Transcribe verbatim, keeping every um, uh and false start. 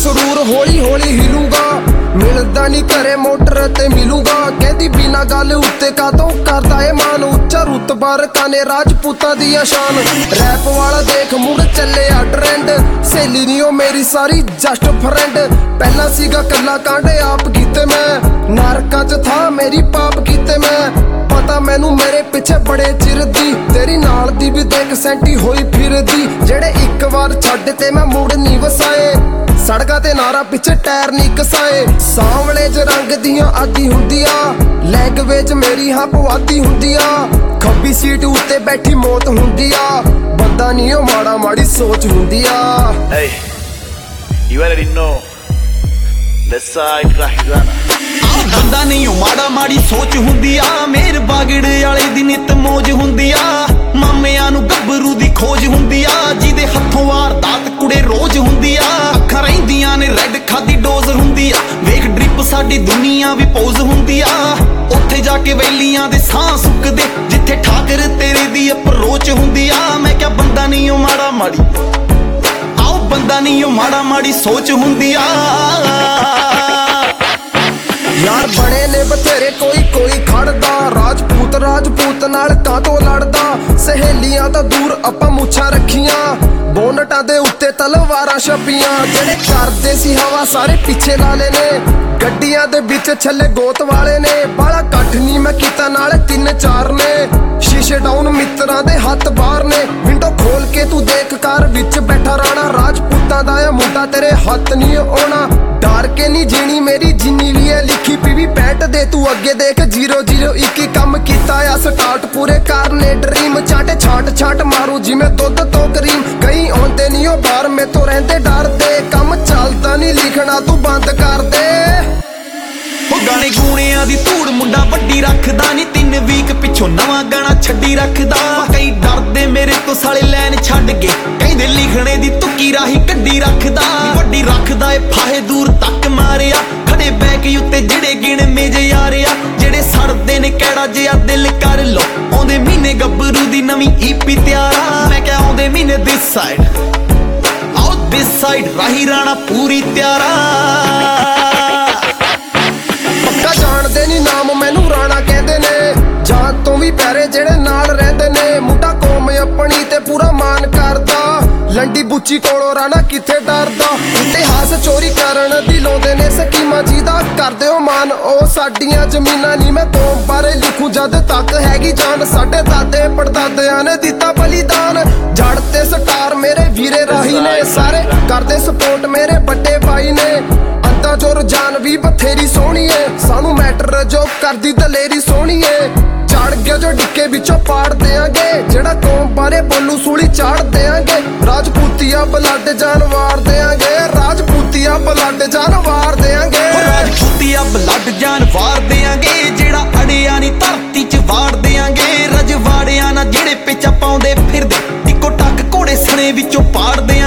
ਸਰੂਰ ਹੌਲੀ ਹੌਲੀ ਹਿਲੂਗਾ ਮਿਲਦਾ ਨਹੀਂ ਘਰੇ ਮੋਟਰ ਤੇ ਮਿਲੂਗਾ ਕਹਿੰਦੀ ਬਿਨਾ ਗੱਲ ਉੱਤੇ ਕਾਤੋਂ ਕਰਦਾ ਏ ਮਾਨ ਉੱਚਾ ਰੁਤਬਾ ਰਕਾਨੇ ਰਾਜਪੂਤਾਂ ਦੀ ਸ਼ਾਨ ਰੈਪ ਵਾਲਾ ਦੇਖ ਮੁੜ ਚੱਲਿਆ ਟ੍ਰੈਂਡ ਸਹੇਲੀ ਨਹੀਂ ਉਹ ਮੇਰੀ ਸਾਰੀ ਜਸਟ ਫਰੈਂਡ ਪਹਿਲਾਂ ਸੀਗਾ ਕੱਲਾ ਕਾਂਡੇ ਆਪ ਕੀਤੇ ਮੈਂ ਨਰਕਾਂ 'ਚ ਥਾਂ ਮੇਰੀ ਪਾਪ ਕੀਤੇ ਮੈਂ ਪਤਾ ਮੈਨੂੰ ਮੇਰੇ ਪਿੱਛੇ ਬੜੇ ਚਿਰ ਦੀ ਤੇਰੀ ਨਾਲ ਦੀ ਵੀ ਦੇਖ ਸੈਂਟੀ ਹੋਈ ਫਿਰਦੀ ਜਿਹੜੇ ਇੱਕ ਵਾਰ ਛੱਡ ਤੇ ਮੈਂ ਮੁੜ ਨਹੀਂ ਵਸਾਏ ਸੜਕਾਂ ਤੇ ਨਾਰਾ ਪਿੱਛੇ ਟਾਇਰ ਨਹੀਂ ਕਸਾਏ ਸਾਂਵਲੇ 'ਚ ਰੰਗ ਦੀਆਂ ਆਦੀ ਹੁੰਦੀਆਂ ਲੈਂਗਵੇਜ ਮੇਰੀ ਹਾਂ ਪਵਾਦੀ ਹੁੰਦੀਆਂ ਖੱਬੀ ਸੀਟ ਉੱਤੇ ਬੈਠੀ ਮੌਤ ਹੁੰਦੀ ਆ ਬੰਦਾ ਨਹੀਂ ਉਹ ਮਾੜਾ ਮਾੜੀ ਸੋਚ ਹੁੰਦੀ ਆ Hey, you already know. Let's side Rahirana. ਬੰਦਾ ਨਹੀਂ ਉਹ ਮਾੜਾ ਮਾੜੀ ਸੋਚ ਹੁੰਦੀ ਆ ਮੇਰ ਬਾਗੜ ਵਾਲੇ ਦੀ ਨਿਤ ਮੌਜ ਹੁੰਦੀ ਆ ਮਾਮਿਆਂ ਨੂੰ ਗੱਭਰੂ ਦੀ ਖੋਜ ਹੁੰਦੀ ਆ ਜਿਹਦੇ ਹੱਥੋਂ ਵਾਰਦਾਤ ਕੁੜੇ ਰੋਜ਼ ਹੁੰਦੀ ਆ ਅੱਖਾਂ ਰਹਿੰਦੀਆਂ ਨੇ ਰੈੱਡ ਖਾਦੀ ਡੋਜ਼ ਹੁੰਦੀ ਆ ਵੇਖ ਡ੍ਰਿਪ ਸਾਡੀ ਦੁਨੀਆ ਵੀ ਪੋਜ਼ ਹੁੰਦੀ ਆ ਉੱਥੇ ਜਾ ਕੇ ਵੈਲੀਆਂ ਦੇ ਸਾਹ ਸੁੱਕਦੇ ਜਿੱਥੇ ਠਾਕਰ ਤੇਰੇ ਦੀ ਅਪਰੋਚ ਹੁੰਦੀ ਆ ਮੈਂ ਕਿਹਾ ਬੰਦਾ ਨਹੀਂ ਉਹ ਮਾੜਾ ਮਾੜੀ ਆਓ ਬੰਦਾ ਨਹੀਂ ਉਹ ਮਾੜਾ ਮਾੜੀ ਸੋਚ ਹੁੰਦੀ ਆ ਯਾਰ ਬਣੇ ਨੇ ਬਥੇਰੇ ਕੋਈ ਕੋਈ ਖੜਦਾ ਰਾਜਪੂਤ ਰਾਜਪੂਤ ਨਾਲ ਕਾਤੋਂ ਲੜਦਾ ਸਹੇਲੀਆਂ ਤਾਂ ਦੂਰ ਆਪਾਂ ਮੁੱਛਾਂ ਰੱਖੀਆਂ ਬੋਨਟਾਂ ਦੇ ਉੱਤੇ ਤਲਵਾਰਾਂ ਛਪੀਆਂ ਜਿਹੜੇ ਕਰਦੇ ਸੀ ਹਵਾ ਸਾਰੇ ਪਿੱਛੇ ਲਾਲੇ ਨੇ ਗੱਡੀਆਂ ਦੇ ਵਿੱਚ ਛੱਲੇ ਗੋਤ ਵਾਲੇ ਨੇ ਬਾਲਾ ਕੱਠ ਨਹੀਂ ਮੈਂ ਕੀਤਾ ਨਾਲ ਤਿੰਨ ਚਾਰ ਨੇ ਸ਼ੀਸ਼ੇ ਡਾਊਨ ਮਿੱਤਰਾਂ ਦੇ ਹੱਥ ਬਾਹਰ ਨੇ ਵਿੰਡੋ ਖੋਲ ਕੇ ਤੂੰ ਦੇਖ ਕਾਰ ਵਿੱਚ ਬੈਠਾ ਰਾਣਾ ਰਾਜਪੂਤਾਂ ਦਾ ਇਹ ਮੁੰਡਾ ਤੇਰੇ ਹੱਥ ਨਹੀਂ ਆਉਣਾ ਡਰ ਕੇ ਨਹੀਂ ਜੀਣੀ ਮੇਰੀ ਜਿੰਨੀ ਵੀ ਹੈ ਲਿਖੀ ਪੀਵੀ ਪੈਂਟ ਦੇ ਤੂੰ ਅੱਗੇ ਦੇਖ ਜ਼ੀਰੋ ਜ਼ੀਰੋ ਇੱਕ ਹੀ ਕੰਮ ਕੀਤਾ ਆ ਸਟਾਰਟ ਪੂਰੇ ਕਰਨੇ ਡ੍ਰੀਮ ਚਾਟੇ ਛਾਟ ਛਾਟ ਮਾਰੂ ਜਿਵੇਂ ਦੁੱਧ ਤੋਂ ਕਰੀਮ ਕਈ ਆਉਂਦੇ ਨਹੀਂ ਉਹ ਬਾਹਰ ਮੇਥੋਂ ਰਹਿੰਦੇ ਡਰਦੇ ਕੰਮ ਚੱਲਦਾ ਨਹੀਂ ਲਿਖਣਾ ਤੂੰ ਬੰਦ ਕਰ ਦੇ ਉਹ ਗਾਣੇ ਗੂਣਿਆਂ ਦੀ ਧੂੜ ਮੁੰਡਾ ਵੱਡੀ ਰੱਖਦਾ ਨਹੀਂ ਤਿੰਨ ਵੀਕ ਪਿੱਛੋਂ ਨਵਾਂ ਗਾਣਾ ਛੱਡੀ ਰੱਖਦਾ ਕਈ ਡਰਦੇ ਮੇਰੇ ਤੋਂ ਸਾਲੇ ਲੈਣ ਛੱਡ ਕੇ ਕਹਿੰਦੇ ਲਿਖਣੇ ਦੀ ਤੁੱਕੀ ਰਾਹੀਂ ਕੱਢੀ ਰੱਖਦਾ ਵੱਡੀ ਰੱਖਦਾ ਏ ਫਾਹੇ ਦੂਰ ਤੱਕ ਮਾਰਿਆ ਖੜੇ ਬੈਕ ਉੱਤੇ ਜਿਹੜੇ ਗਿਣ ਮੇਜ ਯਾਰਿਆ ਜਿਹੜੇ ਸੜਦੇ ਨੇ ਕਿਹੜਾ ਜਿਹਾ ਦਿਲ ਕਰ ਲੋ ਆਉਂਦੇ ਮਹੀਨੇ ਗੱਭਰੂ ਦੀ ਨਵੀਂ ਈਪੀ ਤਿਆਰਾ ਮੈਂ ਕਿਹਾ ਆਉਂਦੇ ਮਹੀਨੇ ਦਿਸ ਸਾਈਡ ਆਓ ਦਿਸ ਸਾਈਡ ਰਾਹੀ ਰਾਣਾ ਪੂਰੀ ਤਿਆਰਾ ਜਾਣਦੇ ਨੀ ਨਾਮ ਮੈਨੂੰ ਰਾਣਾ ਕਹਿੰਦੇ ਨੇ ਜਾਨ ਤੋਂ ਵੀ ਪਿਆਰੇ ਜਿਹੜੇ ਨਾਲ ਰਹਿੰਦੇ ਨੇ ਮੁੰਡਾ ਕੌਮ ਆਪਣੀ ਤੇ ਪੂਰਾ ਮਾਨ ਕਰਦਾ ਲੰਡੀ ਬੁੱਚੀ ਕੋਲੋਂ ਰਾਣਾ ਕਿੱਥੇ ਡਰਦਾ ਇਤਿਹਾਸ ਚੋਰੀ ਕਰਨ ਦੀ ਲਾਉਂਦੇ ਨੇ ਸਕੀਮਾਂ ਜਿਹਦਾ ਕਰਦੇ ਹੋ ਮਾਨ ਉਹ ਸਾਡੀਆਂ ਜ਼ਮੀਨਾਂ ਨਹੀਂ ਮੈਂ ਕੌਮ ਬਾਰੇ ਲਿਖੂ ਜਦ ਤੱਕ ਹੈਗੀ ਜਾਨ ਸਾਡੇ ਦਾਦੇ ਪੜਦਾਦਿਆਂ ਨੇ ਦਿੱਤਾ ਬਲੀਦਾਨ ਜੜ ਤੇ ਸਟਾਰ ਮੇਰੇ ਵੀਰੇ ਰਾਹੀ ਨੇ ਸਾਰੇ ਕਰਦੇ ਸਪੋਰਟ ਮੇਰੇ ਵੱਡੇ ਭਾਈ ਨੇ ਅੰਦਾ ਜੋ ਰੁਝਾਨ ਵੀ ਬਥੇਰੀ ਸੋਹਣੀ ਏ ਸਾਨੂੰ ਮੈਟਰ ਜੋ ਕਰਦੀ ਦਲੇਰੀ ਸੋਹਣੀ ਏ ਚੜ ਗਿਆ ਜੋ ਡਿੱਕੇ ਵਿੱਚੋਂ ਪਾੜ ਦਿਆਂਗੇ ਜਿਹੜਾ ਕੌਮ ਬਾਰੇ ਬੋਲੂ ਸੂਲੀ ਚਾੜ ਦਿਆਂਗੇ ਰਾਜਪੂਤੀਆ ਬਲੱਡ ਜਾਨ ਵਾਰ ਦਿਆਂਗੇ ਰਾਜਪੂਤੀਆ ਬਲੱਡ ਜਾਨ ਵਾਰ ਦਿਆਂਗੇ ਰਾਜਪੂਤੀਆ ਬਲੱਡ ਜਾਨ ਵਾਰ ਦਿਆਂਗੇ ਜਿਹੜਾ ਅੜਿਆ ਨਹੀਂ ਧਰਤੀ 'ਚ ਵਾੜ ਦਿਆਂਗੇ ਰਜਵਾੜਿਆਂ ਨਾਲ ਜਿਹੜੇ ਪਿੱਛਾ ਪਾਉਂਦੇ ਫਿਰਦੇ ਇੱਕੋ ਟੱਕ ਘੋੜੇ ਸਣੇ ਵਿੱਚੋਂ ਪਾੜ